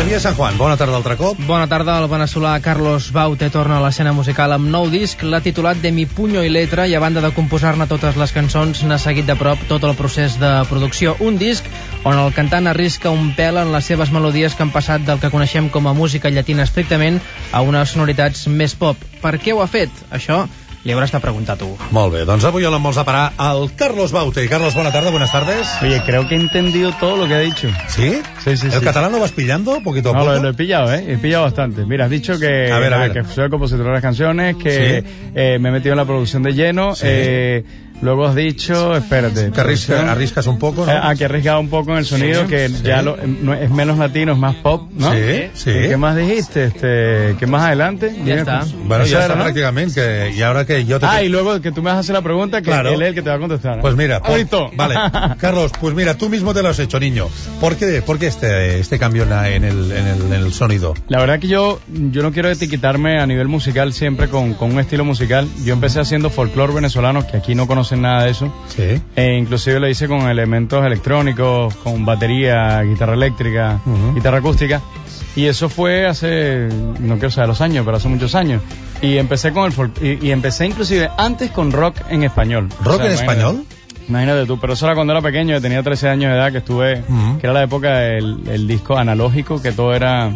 Jeremiah San Juan, bona tarda altre cop. Bona tarda, el veneçolà Carlos Baute torna a l'escena musical amb nou disc. L'ha titulat De mi puño y letra i a banda de composar-ne totes les cançons n'ha seguit de prop tot el procés de producció. Un disc on el cantant arrisca un pèl en les seves melodies que han passat del que coneixem com a música llatina estrictament a unes sonoritats més pop. Per què ho ha fet? Això li hauràs de preguntar tu. Molt bé, doncs avui el vamos a parar al Carlos Baute. Carlos, buena tarde, buenas tardes. Oye, creo que he entendido todo lo que ha dicho. ¿Sí? Sí. ¿El catalán lo vas pillando poquito a poco? No, lo he pillado, He pillado bastante. Mira, has dicho que, a ver. que soy el compositor de las canciones, que ¿Sí? Me he metido en la producción de lleno. Sí. Luego has dicho, espérate. Que arriscas un poco, ¿no? Que he arriesgado un poco en el sonido, sí, que sí. ya no, es menos latino, es más pop, ¿no? Sí. ¿Y qué más dijiste? ¿Qué más adelante? Ya está. Bueno, ya está, ¿no? prácticamente. Y ahora que yo te... y luego que tú me vas a hacer la pregunta, que claro. él es el que te va a contestar. Pues mira, Vale. Carlos, pues mira, tú mismo te lo has hecho, niño. ¿Por qué este cambio en el sonido? La verdad que yo no quiero etiquetarme a nivel musical siempre con un estilo musical. Yo empecé haciendo folclore venezolano, que aquí no conocen nada de eso. Sí. Inclusive lo hice con elementos electrónicos, con batería, guitarra eléctrica, guitarra acústica. Y eso fue hace, no quiero saber los años, pero hace muchos años. Y empecé con y empecé inclusive antes con rock en español. ¿Rock en español? Imagínate tú, pero eso era cuando era pequeño, tenía 13 años de edad, que estuve, que era la época del disco analógico, que todo era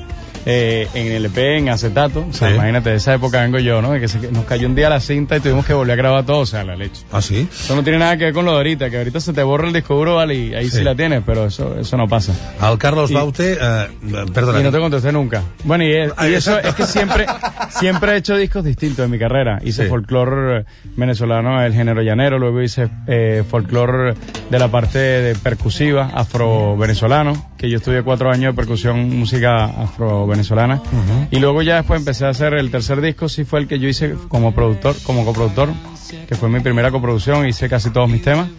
en LP, en acetato. O sea, imagínate, de esa época vengo yo, ¿no? Que nos cayó un día la cinta y tuvimos que volver a grabar todo, o sea, la leche. ¿Ah, sí? Eso no tiene nada que ver con lo de ahorita, que ahorita se te borra el disco duro, vale, y ahí sí la tienes, pero eso no pasa. Al Carlos Baute, perdona. Y no te contesté nunca. Bueno, y eso es que siempre he hecho discos distintos en mi carrera. Hice folclore venezolano, el género llanero, luego hice folclore de la parte de percusiva, afro-venezolano, que yo estudié 4 años de percusión, música afro-venezolana. Y luego ya después empecé a hacer el tercer disco, sí fue el que yo hice como coproductor, que fue mi primera coproducción, hice casi todos mis temas.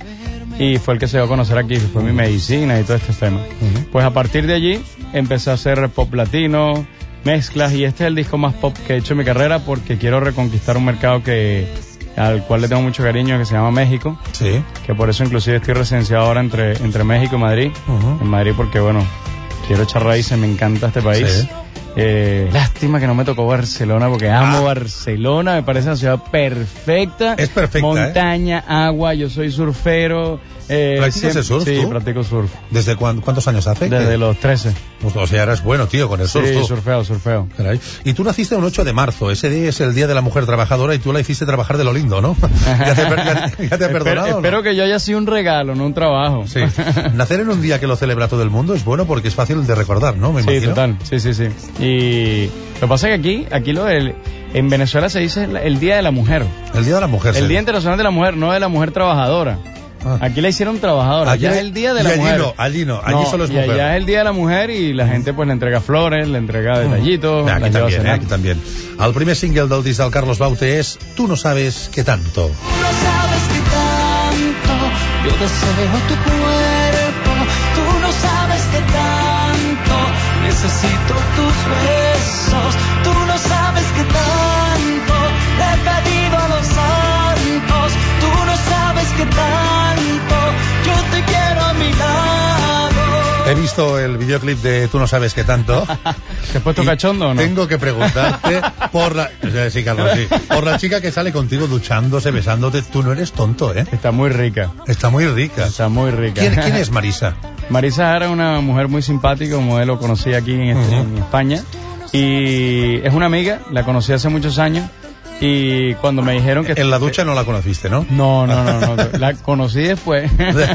Y fue el que se dio a conocer aquí, que fue mi medicina y todo este tema. Pues a partir de allí empecé a hacer pop latino, mezclas, y este es el disco más pop que he hecho en mi carrera porque quiero reconquistar un mercado al cual le tengo mucho cariño, que se llama México. Sí. Que por eso inclusive estoy residenciado ahora entre México y Madrid. En Madrid porque, bueno, quiero echar raíces, me encanta este país. Sí. Lástima que no me tocó Barcelona porque amo Barcelona, me parece una ciudad perfecta. Es perfecta, montaña, agua, yo soy surfero. ¿Practicas el surf? Sí, ¿tú? practico surf. ¿Desde cuántos años hace? Desde los 13. O sea, eres bueno, tío, con el surf. Sí, surfeo. Caray. Y tú naciste un 8 de marzo, ese día es el Día de la Mujer Trabajadora y tú la hiciste trabajar de lo lindo, ¿no? ¿Ya te ha perdonado? Espero que yo haya sido un regalo, no un trabajo. Sí. Nacer en un día que lo celebra todo el mundo es bueno porque es fácil de recordar, ¿no? Me imagino. Sí, total. Sí. Y lo que pasa es que aquí en Venezuela se dice el Día de la Mujer. El Día de la Mujer. El Día Internacional de la Mujer, no de la mujer trabajadora. Aquí la hicieron trabajadora. Allá es el Día de la Mujer. Allí solo es mujer. Allá es el Día de la Mujer y la gente pues le entrega flores, le entrega detallitos. Aquí también. El primer single del disc del Carlos Baute es Tú no sabes qué tanto. Tú no sabes qué tanto yo deseo tu cuerpo. Tú no sabes qué tanto necesito tus besos. Tú no sabes qué tanto le he pedido a los santos. Tú no sabes qué tanto yo te quiero a mi lado. He visto el videoclip de Tú no sabes qué tanto. ¿Te has puesto cachondo o no? Tengo que preguntarte por la... Sí, Carlos, sí. Por la chica que sale contigo duchándose, besándote. Tú no eres tonto, ¿eh? Está muy rica. Está muy rica. ¿Quién es Marisa? Marisa era una mujer muy simpática, un modelo conocí aquí en España. Y es una amiga, la conocí hace muchos años. Y cuando me dijeron que... En la ducha no la conociste, ¿no? No. La conocí después.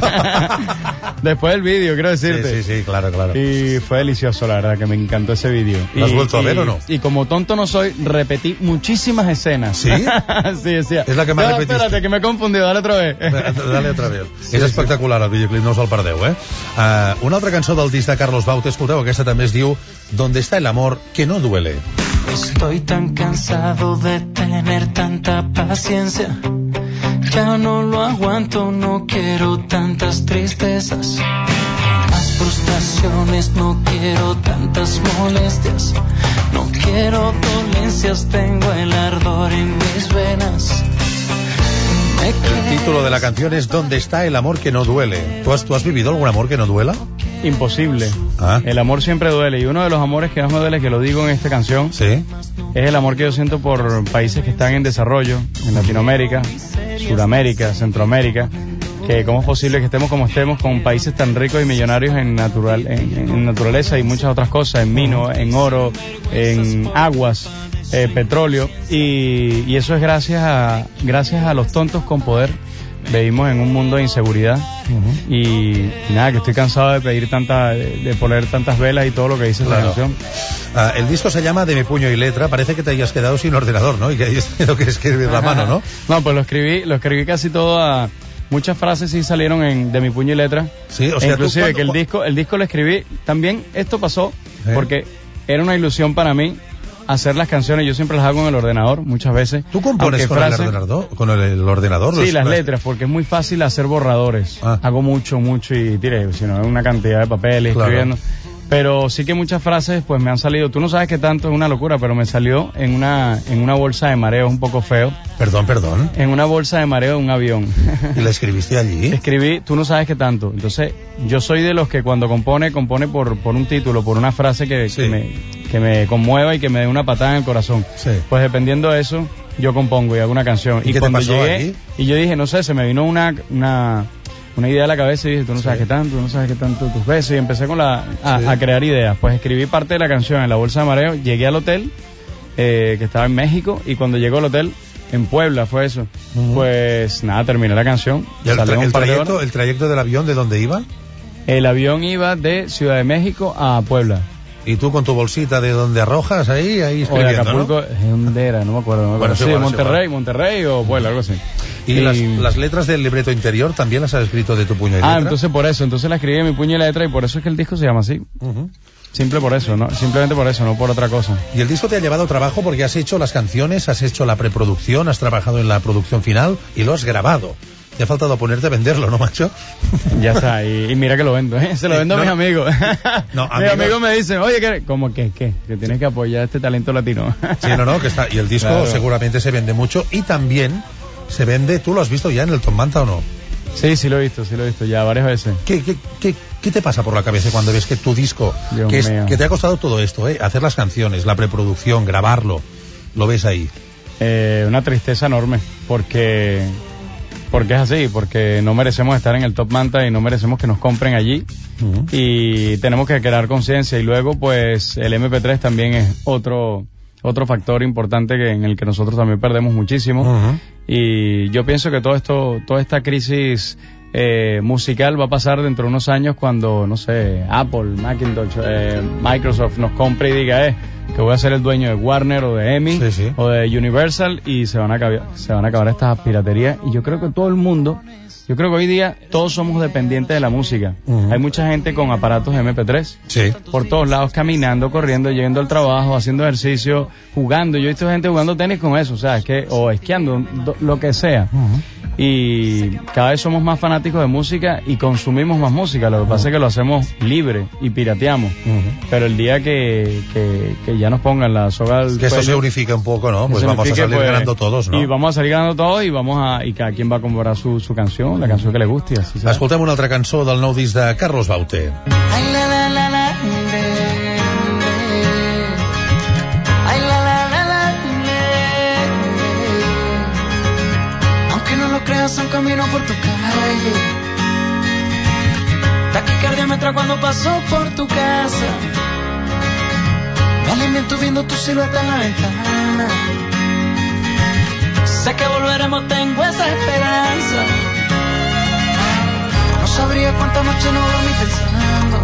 Después del vídeo, quiero decirte. Sí, claro. Y fue delicioso, la verdad, que me encantó ese vídeo. ¿Lo has vuelto a ver o no? Y como tonto no soy, repetí muchísimas escenas. ¿Sí? Sí. Es la que más repetiste. Espérate, que me he confundido, dale otra vez. Dale otra vez. És espectacular el videoclip, no us el perdeu, eh? Una altra cançó del disc de Carlos Baute, escolteu, aquesta també es diu Donde está el amor que no duele. Estoy tan cansado de tener tanta paciencia. Ya no lo aguanto, no quiero tantas tristezas. Más frustraciones, no quiero tantas molestias. No quiero dolencias, tengo el ardor en mis venas. El título de la canción es ¿Dónde está el amor que no duele? ¿Tú has vivido algún amor que no duela? imposible. El amor siempre duele, y uno de los amores que más me duele, que lo digo en esta canción, es el amor que yo siento por países que están en desarrollo, en Latinoamérica, Sudamérica, Centroamérica, que cómo es posible que estemos como estemos con países tan ricos y millonarios en naturaleza y muchas otras cosas, en vino, en oro, en aguas, petróleo, y eso es gracias a los tontos con poder. Vivimos en un mundo de inseguridad y nada, que estoy cansado de pedir de poner tantas velas y todo lo que dice esa canción. El disco se llama De mi puño y letra. Parece que te hayas quedado sin ordenador, ¿no? Y que hayas tenido que escribir la mano, ¿no? No, pues lo escribí casi todo muchas frases sí salieron de mi puño y letra. Sí, o sea, inclusive que el disco lo escribí. También esto pasó porque era una ilusión para mí hacer las canciones. Yo siempre las hago en el ordenador muchas veces. ¿Tú compones con el ordenador? Sí, las letras, porque es muy fácil hacer borradores. Hago mucho y tiré, si no, una cantidad de papeles escribiendo. Pero sí que muchas frases pues me han salido. Tú no sabes qué tanto, es una locura, pero me salió en una bolsa de mareo, un poco feo. Perdón. En una bolsa de mareo de un avión. ¿Y la escribiste allí? Escribí, tú no sabes qué tanto. Entonces, yo soy de los que cuando compone por un título, por una frase que me conmueva y que me dé una patada en el corazón. Sí. Pues dependiendo de eso, yo compongo y hago una canción. ¿Y qué cuando te pasó llegué, allí? Y yo dije, no sé, se me vino una idea a la cabeza y dije, tú no sabes qué tanto tus besos, y empecé a crear ideas. Pues escribí parte de la canción en la bolsa de mareo, llegué al hotel, que estaba en México, y cuando llegó al hotel, en Puebla fue eso, pues nada, terminé la canción. ¿Y el trayecto del avión de dónde iba? El avión iba de Ciudad de México a Puebla. ¿Y tú con tu bolsita de donde arrojas ahí escribiendo, o de Acapulco, ¿no? ¿Dónde era? No me acuerdo. Bueno, sí, Monterrey o Puebla, algo así. ¿Y las letras del libreto interior también las has escrito de tu puño y letra? Entonces la escribí de mi puño y letra, y por eso es que el disco se llama así. Simple por eso, ¿no? Simplemente por eso, no por otra cosa. Y el disco te ha llevado trabajo porque has hecho las canciones, has hecho la preproducción, has trabajado en la producción final y lo has grabado. Te ha faltado ponerte a venderlo, ¿no, macho? Ya está, y mira que lo vendo, ¿eh? Se lo vendo a mis amigos. Mis amigos me dicen, oye, ¿cómo qué? Que tienes que apoyar este talento latino. Sí, que está. Y el disco seguramente se vende mucho, y también se vende, ¿tú lo has visto ya en el Top Manta o no? Sí, lo he visto ya varias veces. ¿Qué te pasa por la cabeza cuando ves que tu disco, que te ha costado todo esto, hacer las canciones, la preproducción, grabarlo, lo ves ahí? Una tristeza enorme, porque es así, porque no merecemos estar en el Top Manta y no merecemos que nos compren allí, y tenemos que crear conciencia. Y luego pues el MP3 también es otro factor importante en el que nosotros también perdemos muchísimo. Y yo pienso que toda esta crisis musical va a pasar dentro de unos años, cuando, no sé, Apple, Macintosh, Microsoft nos compre y diga que voy a ser el dueño de Warner o de EMI o de Universal, y se van a acabar estas piraterías. Y yo creo que yo creo que hoy día todos somos dependientes de la música. Hay mucha gente con aparatos MP3 por todos lados, caminando, corriendo, yendo al trabajo, haciendo ejercicio, jugando. Yo he visto gente jugando tenis con eso, o esquiando, lo que sea. Y cada vez somos más fanáticos de música y consumimos más música. Lo que pasa es que lo hacemos libre y pirateamos. Pero el día que ya nos pongan la soga al que esto se unifique un poco, ¿no? Pues vamos a salir ganando todos, ¿no? Y vamos a salir ganando todos, y cada quien va a comprar su canción, la canción que le guste. Escoltem una altra cançó del nou disc de Carlos Baute. Creas un camino por tu calle, taquicardia me trae cuando paso por tu casa, me alimento viendo tu silueta en la ventana, sé que volveremos, tengo esa esperanza, no sabría cuántas noches no dormí pensando,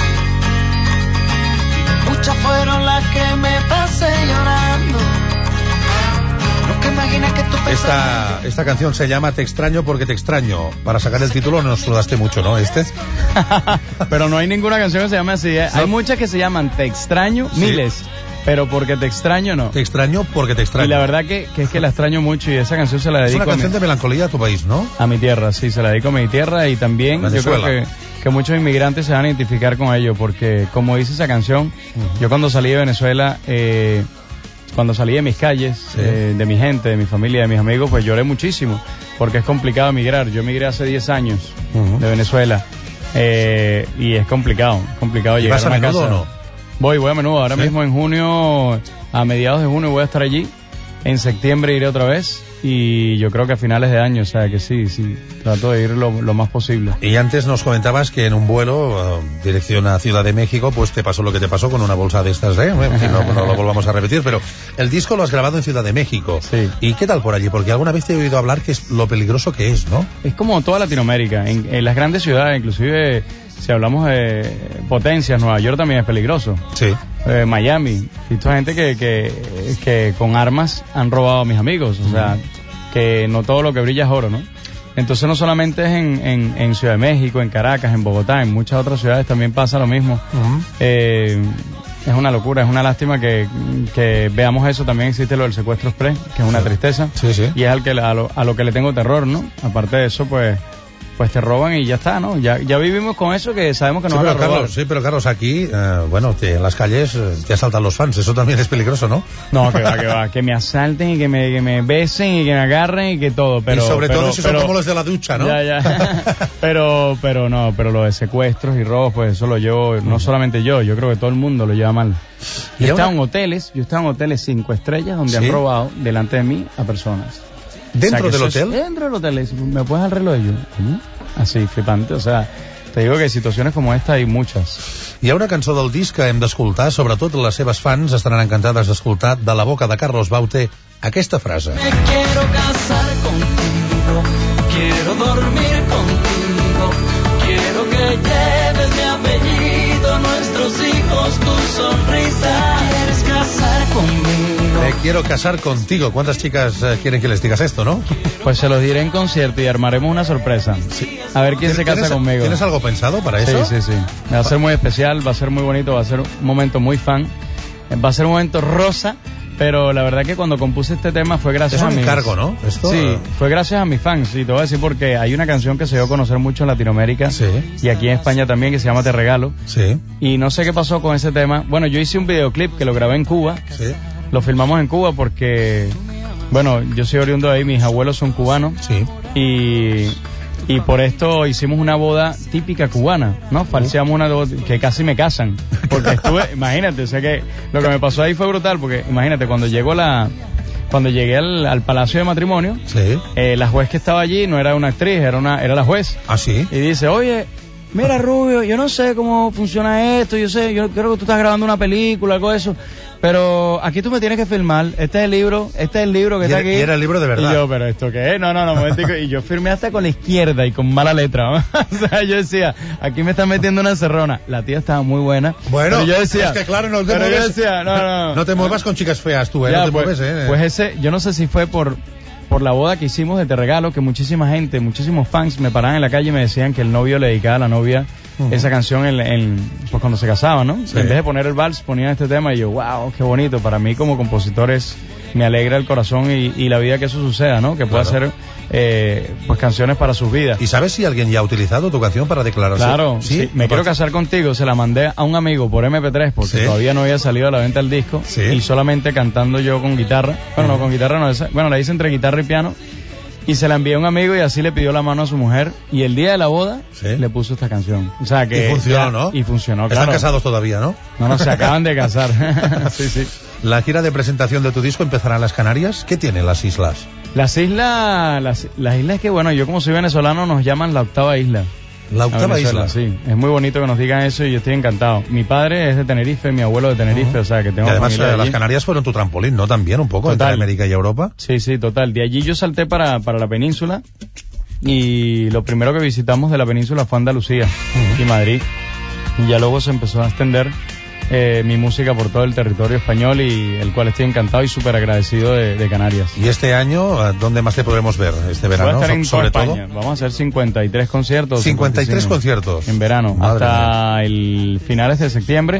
muchas fueron las que me pasé llorando. Esta canción se llama Te extraño porque te extraño. Para sacar el título nos sudaste mucho, ¿no? Pero no hay ninguna canción que se llame así, ¿eh? Hay muchas que se llaman Te extraño, miles, pero porque te extraño no. Te extraño porque te extraño. Y la verdad que es que la extraño mucho, y esa canción se la dedico. Es una canción de melancolía a tu país, ¿no? A mi tierra, sí, se la dedico a mi tierra, y también Venezuela. Yo creo que muchos inmigrantes se van a identificar con ello, porque como dice esa canción, yo cuando salí de Venezuela, cuando salí de mis calles, de mi gente, de mi familia, de mis amigos, pues lloré muchísimo, porque es complicado emigrar. Yo emigré hace 10 años de Venezuela, Y es complicado ¿Y llegar vas a una menudo casa. o no? Voy a menudo. Ahora ¿Sí? mismo en junio, a mediados de junio voy a estar allí. En septiembre iré otra vez. Y yo creo que a finales de año, o sea que sí, trato de ir lo más posible. Y antes nos comentabas que en un vuelo, dirección a Ciudad de México, pues te pasó lo que te pasó con una bolsa de estas, ¿eh? Bueno, que no lo volvamos a repetir, pero el disco lo has grabado en Ciudad de México. Sí. ¿Y qué tal por allí? Porque alguna vez te he oído hablar que es lo peligroso que es, ¿no? Es como toda Latinoamérica, en las grandes ciudades, inclusive si hablamos de potencias, Nueva York también es peligroso. Sí. Miami, he visto gente que con armas han robado a mis amigos, o sea, que no todo lo que brilla es oro, ¿no? Entonces no solamente es en Ciudad de México, en Caracas, en Bogotá, en muchas otras ciudades también pasa lo mismo. Es una locura, es una lástima que veamos eso. También existe lo del secuestro express, que es una tristeza, Sí. y es a lo que le tengo terror, ¿no? Aparte de eso, pues te roban y ya está, ¿no? Ya vivimos con eso, que sabemos que nos van a robar. Pero Carlos, aquí, en las calles te asaltan los fans, eso también es peligroso, ¿no? No, que va, que me asalten y que me besen y que me agarren y que todo, pero... Y sobre todo si son como los de la ducha, ¿no? Ya. pero lo de secuestros y robos, pues eso lo llevo, no solamente yo creo que todo el mundo lo lleva mal. Yo he estado en hoteles 5 estrellas donde han robado delante de mí a personas. ¿Dentro del hotel? Dentro del hotel. ¿Me puedes dar el reloj? Así, flipante. O sea, te digo que situaciones como esta hay muchas. Hi ha una cançó del disc que hem d'escoltar, sobretot les seves fans estaran encantades d'escoltar, de la boca de Carlos Baute, aquesta frase. Me quiero casar contigo, quiero dormir contigo, quiero que lleves mi apellido, nuestros hijos, tu sonrisa. ¿Quieres casar conmigo? Me quiero casar contigo. ¿Cuántas chicas quieren que les digas esto, no? Pues se los diré en concierto y armaremos una sorpresa. Sí. A ver quién se casa conmigo. ¿Tienes algo pensado para eso? Sí. Va a ser muy especial, va a ser muy bonito, va a ser un momento muy fan. Va a ser un momento rosa, pero la verdad que cuando compuse este tema fue gracias a mis... Es un encargo, ¿no? Esto, Sí, fue gracias a mis fans, y te voy a decir porque hay una canción que se dio a conocer mucho en Latinoamérica, Sí. y aquí en España también, que se llama Te Regalo, Sí, y no sé qué pasó con ese tema. Bueno, yo hice un videoclip que lo grabé en Cuba, sí, lo filmamos en Cuba porque, bueno, yo soy oriundo de ahí, mis abuelos son cubanos, sí. y por esto hicimos una boda típica cubana, ¿no? Falseamos una boda que casi me casan, porque imagínate, o sea que lo que me pasó ahí fue brutal, porque imagínate, cuando llegué al palacio de matrimonio, Sí. la juez que estaba allí no era una actriz, era la juez, ¿Ah, sí? y dice, oye, mira Rubio, yo no sé cómo funciona esto, yo creo que tú estás grabando una película, algo de eso, pero aquí tú me tienes que filmar, este es el libro que está aquí. Y era el libro de verdad. Y yo, ¿pero esto qué es? No, momentico. Y yo firmé hasta con la izquierda y con mala letra. O sea, yo decía, aquí me están metiendo una encerrona. La tía estaba muy buena. Bueno, pero yo decía, es que claro, no te pero mueves. yo decía, no. No te muevas con chicas feas tú, Ya, no te pues, mueves, Pues ese, yo no sé si fue por la boda que hicimos de Te Regalo, que muchísima gente, muchísimos fans me paraban en la calle y me decían que el novio le dedicaba a la novia esa canción pues cuando se casaban, ¿no? Sí. En vez de poner el vals, ponían este tema y yo, wow, qué bonito. Para mí como compositor me alegra el corazón y la vida que eso suceda, ¿no? Que pueda hacer pues canciones para sus vidas. ¿Y sabes si alguien ya ha utilizado tu canción para declararse? Claro, sí. Me quiero casar contigo, se la mandé a un amigo por MP3 porque Sí. todavía no había salido a la venta el disco, Sí. y solamente cantando yo con guitarra. Bueno, no con guitarra, no, la hice entre guitarra y piano, y se la envié a un amigo y así le pidió la mano a su mujer, y el día de la boda Sí. le puso esta canción. O sea que Y funcionó, ¿no? Y funcionó, Están claro. casados todavía, ¿no? No, se acaban de casar. Sí. La gira de presentación de tu disco empezará en las Canarias. ¿Qué tienen las islas? Las islas que, bueno, yo como soy venezolano nos llaman la octava isla. La octava Venezuela, isla. sí. Es muy bonito que nos digan eso y yo estoy encantado. Mi padre es de Tenerife, mi abuelo de Tenerife, o sea que tengo Y además familia las allí. Canarias fueron tu trampolín, ¿no? También un poco, Total. entre América y Europa. Sí, total. De allí yo salté para la península y lo primero que visitamos de la península fue Andalucía y Madrid. Y ya luego se empezó a extender mi música por todo el territorio español, y el cual estoy encantado y súper agradecido de Canarias. Y este año, ¿dónde más te podemos ver? Este Voy a verano, estar en sobre toda todo. España. Vamos a hacer 53 conciertos. 53 55, conciertos. en verano, Madre hasta el finales de septiembre.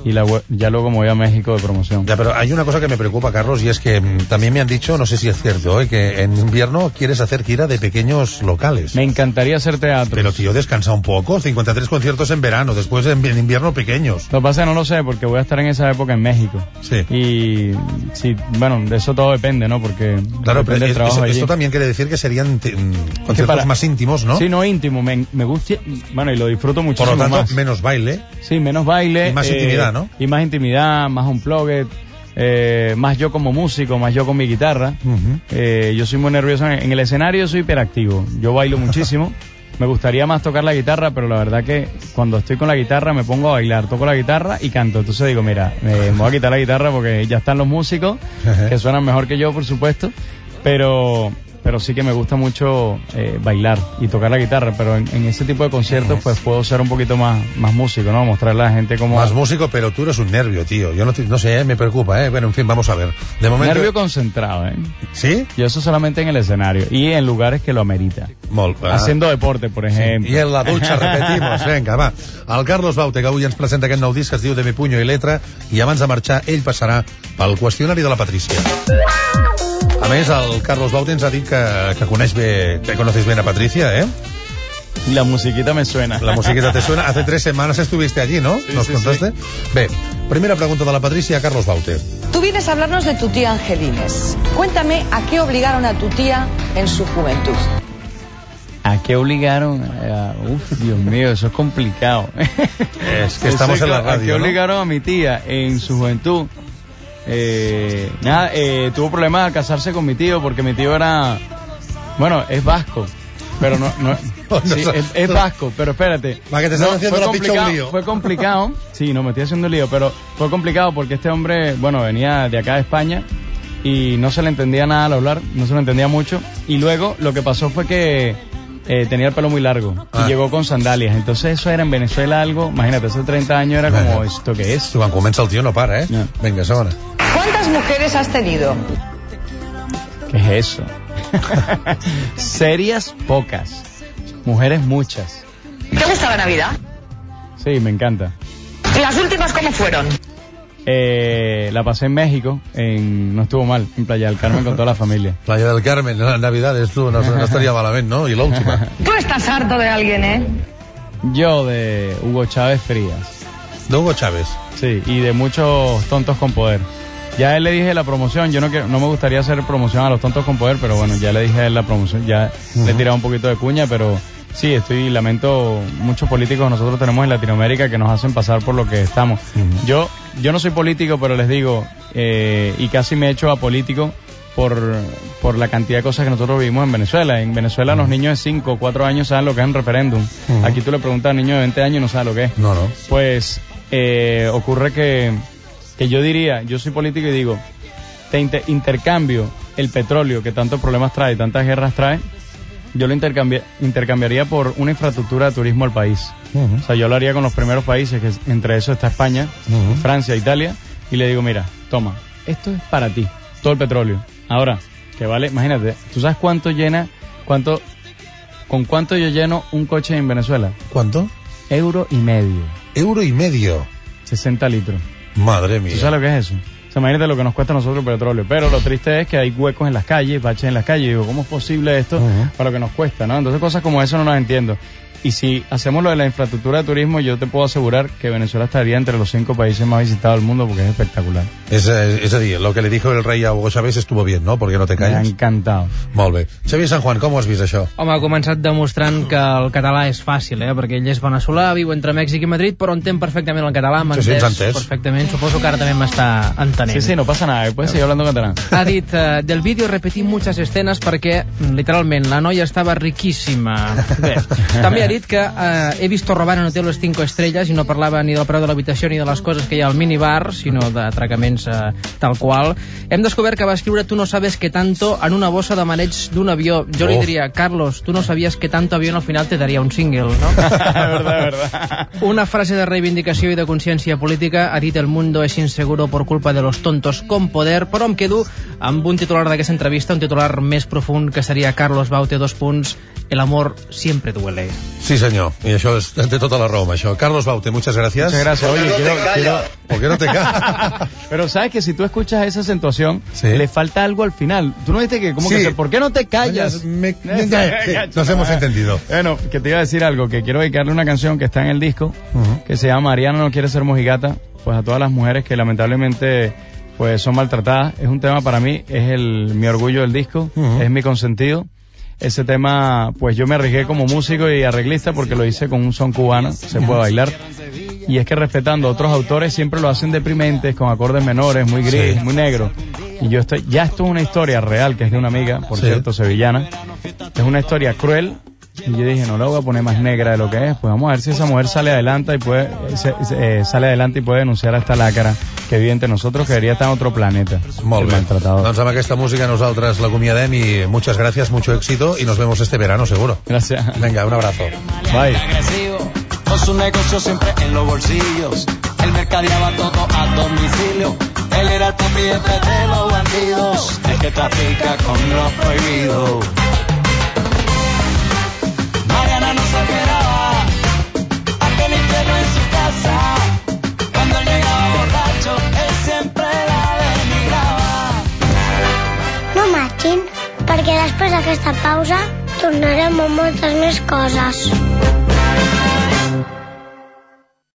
y ya luego me voy a México de promoción. Ya, pero hay una cosa que me preocupa, Carlos, y es que también me han dicho, no sé si es cierto, que en invierno quieres hacer gira de pequeños locales. Me encantaría hacer teatro. Pero, tío, descansa un poco. 53 conciertos en verano, después en invierno pequeños. Lo que pasa es que no lo sé, porque voy a estar en esa época en México. Sí. Y sí, bueno, de eso todo depende, ¿no? Porque claro, depende del trabajo allí. Esto también quiere decir que serían conciertos más íntimos, ¿no? Sí, no íntimo. Me gusta, bueno, y lo disfruto muchísimo. Por lo tanto, más. Menos baile. Sí, menos baile. Y más intimidad, ¿no? Y más intimidad, más unplugged, más yo como músico, más yo con mi guitarra. Yo soy muy nervioso. En el escenario soy hiperactivo. Yo bailo muchísimo. Me gustaría más tocar la guitarra, pero la verdad que cuando estoy con la guitarra me pongo a bailar. Toco la guitarra y canto. Entonces digo, mira, me voy a quitar la guitarra porque ya están los músicos, que suenan mejor que yo, por supuesto. Pero sí que me gusta mucho bailar y tocar la guitarra, pero en ese tipo de conciertos pues puedo ser un poquito más músico, ¿no? Mostrarle a la gente cómo... Más músico, pero tú eres un nervio, tío. Yo no sé, me preocupa, Bueno, en fin, vamos a ver. De momento... Nervio concentrado, ¿Sí? Yo eso solamente en el escenario y en lugares que lo amerita. Haciendo deporte, por ejemplo. Sí. I en la dutxa repetimos. Vinga, va. El Carlos Baute, que avui ens presenta aquest nou disc que es diu De mi puño y letra, i abans de marxar, ell passarà pel qüestionari de la Patrícia. A més, el Carlos Baute ens ha dit que coneix bé, que conoces bien a Patricia, ¿eh? La musiquita me suena. La musiquita te suena. Hace 3 semanas estuviste allí, ¿no? Sí, ¿Nos contaste? Sí. Bé, primera pregunta de la Patricia a Carlos Baute. Tú vienes a hablarnos de tu tía Angelines. Cuéntame a qué obligaron a tu tía en su juventud. ¿A qué obligaron? Dios mío, eso es complicado. Es que estamos en la radio, ¿A qué obligaron a mi tía en su juventud? Tuvo problemas al casarse con mi tío porque mi tío era, bueno, es vasco, pero no sí, es vasco, pero espérate. Que te estás haciendo la picha un lío. Fue complicado, sí, no me estoy haciendo lío, pero fue complicado porque este hombre, bueno, venía de acá de España y no se le entendía nada al hablar, no se le entendía mucho, y luego lo que pasó fue que tenía el pelo muy largo y llegó con sandalias. Entonces eso era en Venezuela algo, imagínate, hace 30 años era como, ¿esto qué es? Cuando comienza el tío no para, ¿eh? No. Venga, segona. ¿Cuántas mujeres has tenido? ¿Qué es eso? Serias pocas, mujeres muchas. ¿Te gusta la Navidad? Sí, me encanta. ¿Las últimas cómo fueron? La pasé en México, no estuvo mal, en Playa del Carmen con toda la familia. Playa del Carmen, en las Navidades, tú, no estaría malamente, ¿no? Y la última. Tú estás harto de alguien, ¿eh? Yo de Hugo Chávez Frías. ¿De Hugo Chávez? Sí, y de muchos tontos con poder. Ya él le dije la promoción, yo no me gustaría hacer promoción a los tontos con poder, pero bueno, ya le dije a él la promoción, ya le he tirado un poquito de cuña, pero... Sí, lamento muchos políticos nosotros tenemos en Latinoamérica que nos hacen pasar por lo que estamos. Yo no soy político, pero les digo, y casi me he hecho apolítico por la cantidad de cosas que nosotros vivimos en Venezuela. En Venezuela los niños de 5 o 4 años saben lo que es un referéndum. Aquí tú le preguntas a un niño de 20 años y no sabe lo que es. No. Pues ocurre que yo soy político y digo, te intercambio el petróleo que tantos problemas trae, tantas guerras trae, yo lo intercambiaría por una infraestructura de turismo al país. O sea, yo lo haría con los primeros países, que entre eso está España, Francia, Italia, y le digo, mira, toma, esto es para ti, todo el petróleo. Ahora, que vale, imagínate, ¿tú sabes con cuánto yo lleno un coche en Venezuela? ¿Cuánto? €1.50. €1.50. 60 litros. Madre mía. ¿Tú sabes lo que es eso? O sea, imagínate lo que nos cuesta a nosotros el petróleo. Pero lo triste es que hay huecos en las calles, baches en las calles. Y digo, ¿cómo es posible esto para lo que nos cuesta, no? Entonces cosas como eso no las entiendo. Y si hacemos lo de la infraestructura de turismo, yo te puedo asegurar que Venezuela estaría entre los 5 países más visitados del mundo porque es espectacular. Ese día, lo que le dijo el rey a Hugo Chávez estuvo bien, ¿no? Porque no te calles. Me ha encantado. Molt bé. Xavier San Juan, com ho has vist, això? Home, ha començat demostrant que el català és fàcil, perquè ell és veneçolà, viu entre Mèxic i Madrid, però entén perfectament el català, m'ha entès perfectament. Suposo que ara també m'està entenent. Sí, no passa nada, puedes seguir hablando catalán. Ha dit, del vídeo repetí muchas escenas perquè, literalment, la noia estava riquíssima. Bé, també ha dit que he visto robar en hoteles 5 estrelles i no parlava ni del preu de l'habitació ni de les coses que hi ha al minibar, sinó d'atracaments tal qual. Hem descobert que va escriure Tu no sabes que tanto en una bossa de maneig d'un avió. Jo li diria, Carlos, tu no sabías que tanto avión al final te daría un single, ¿no? verdad. Una frase de reivindicació i de consciència política. Ha dit el mundo es inseguro por culpa de los tontos con poder, però em quedo amb un titular d'aquesta entrevista, un titular més profund que seria Carlos Baute, : el amor siempre duele. Sí, señor, y això té tota la raó, això. Carlos Baute, muchas gracias. Muchas gracias. Oye, quiero... ¿Por qué no te callas? Pero sabes que si tú escuchas esa acentuación, sí, le falta algo al final. ¿Tú no viste que como sí, que ¿por qué no te callas? Nos hemos entendido. Bueno, que te iba a decir algo, que quiero dedicarle una canción que está en el disco, que se llama Ariana no quiere ser mojigata, pues a todas las mujeres que lamentablemente pues son maltratadas. Es un tema para mí, es mi orgullo del disco, es mi consentido. Ese tema, pues yo me arriesgué como músico y arreglista porque lo hice con un son cubano, se puede bailar. Y es que respetando a otros autores siempre lo hacen deprimentes, con acordes menores, muy gris, muy negro. Y esto es una historia real, que es de una amiga, por cierto, sevillana. Es una historia cruel. Y yo dije, no la voy a poner más negra de lo que es. Pues vamos a ver si esa mujer sale adelante y puede denunciar a esta làcara que vive entre nosotros, que debería estar en otro planeta. Molt bé. Doncs amb aquesta música nosaltres l'acomiadem y muchas gracias, mucho éxito y nos vemos este verano seguro. Gracias. Venga, un abrazo. Bye. Con su negocio siempre en los bolsillos, él mercadeaba todo a domicilio. Él era el presidente de los bandidos, el que trafica con lo prohibido. Mariana no se esperaba aquel infierno en su casa. Cuando él llegaba borracho, él siempre la denigraba. No marxin, perquè després d'aquesta pausa tornarem amb moltes més coses.